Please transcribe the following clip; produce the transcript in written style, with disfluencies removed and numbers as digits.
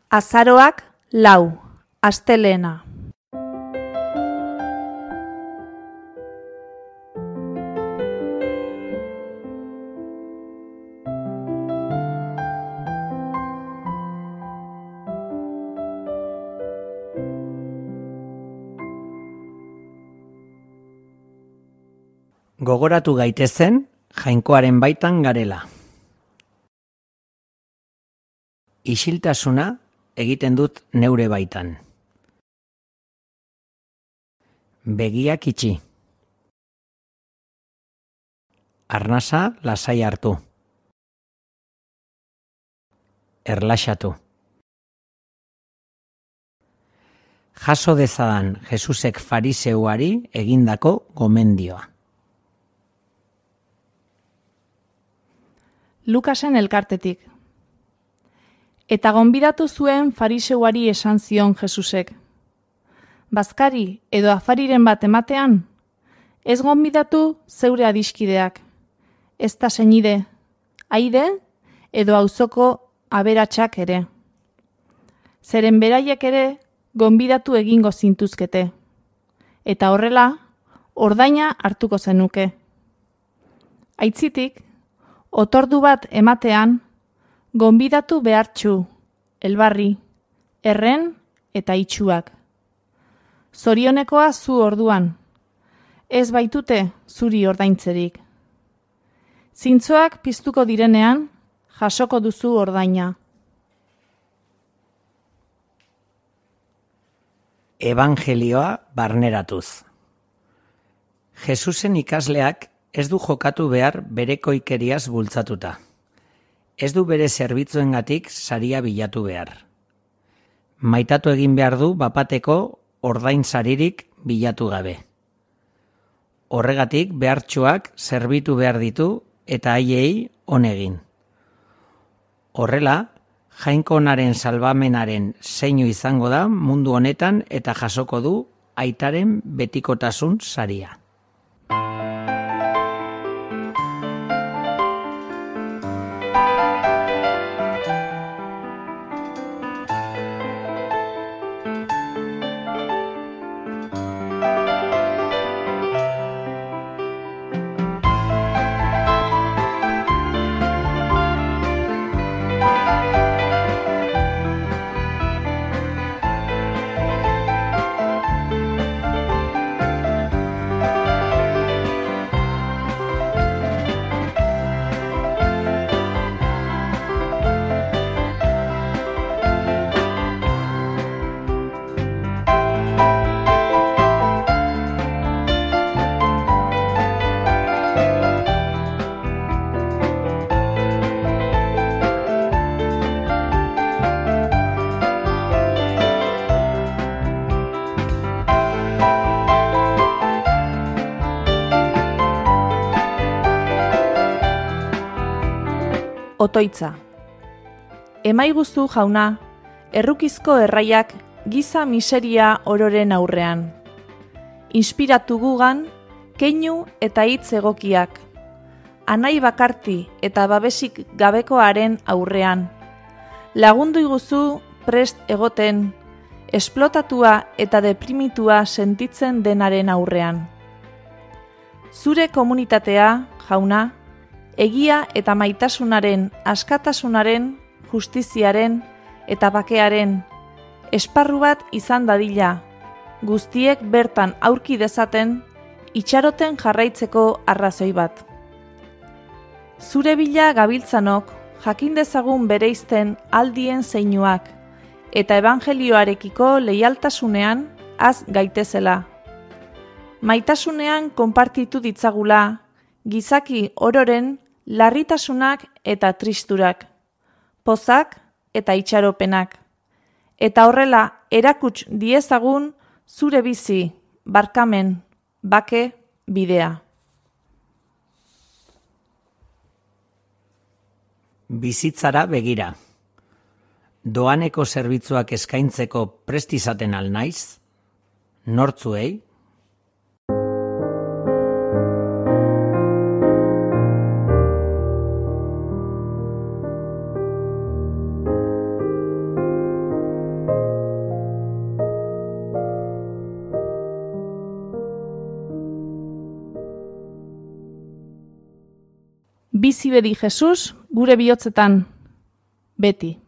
Azaroak 4, astelehena. Gogoratu gaitezen, Jainkoaren baitan garela. Isiltasuna egiten dut neure baitan. Begiak itxi. Arnasa lasai hartu. Erlaxatu. Jaso dezadan Jesusek fariseuari egindako gomendioa. Lukasen elkartetik. Eta gonbidatu zuen fariseuari esan zion Jesusek. Bazkari edo afariren bat ematean, ez gonbidatu zeure adiskideak, ezta senide, aide edo auzoko aberatsak ere. Zeren beraiek ere gonbidatu egingo zintuzkete, eta horrela ordaina hartuko zenuke. Aitzitik, otordu bat ematean, gonbidatu behartxu, elbarri, erren eta itxuak. Zorionekoa zu orduan, ez baitute zuri ordaintzerik. Zintzoak piztuko direnean, jasoko duzu ordaina. Evangelioa barneratuz. Jesusen ikasleak ez du jokatu behar berekoikeriaz bultzatuta. Ez du bere zerbitzuengatik saria bilatu behar. Maitatu egin behar du bapateko ordain saririk bilatu gabe. Horregatik behartsuak zerbitu behar ditu eta haiei on egin. Horrela, Jainkoonaren salbamenaren zeinu izango da mundu honetan eta jasoko du aitaren betikotasun saria. Otoitza. Emaiguzu jauna, errukizko erraiak giza miseria ororen aurrean. Inspiratu gugan, keinu eta hitz egokiak. Anai bakarti eta babesik gabekoaren aurrean. Lagundu iguzu prest egoten, esplotatua eta deprimitua sentitzen denaren aurrean. Zure komunitatea, jauna, egia eta maitasunaren, askatasunaren, justiziaren eta bakearen esparru bat izan dadila, guztiek bertan aurki dezaten, itxaroten jarraitzeko arrazoi bat. Zure bila gabiltzanok, jakin dezagun bereizten aldien zeinuak, eta evangelioarekiko leialtasunean az gaitezela. Maitasunean konpartitu ditzagula, gizaki ororen larritasunak eta tristurak, pozak eta itxaropenak, eta horrela erakuts diezagun zure bizi, barkamen, bake, bidea. Bizitzara begira. Doaneko zerbitzuak eskaintzeko prest izaten al naiz? Nortzuei? bizi bedi Jesus gure bihotzetan, beti.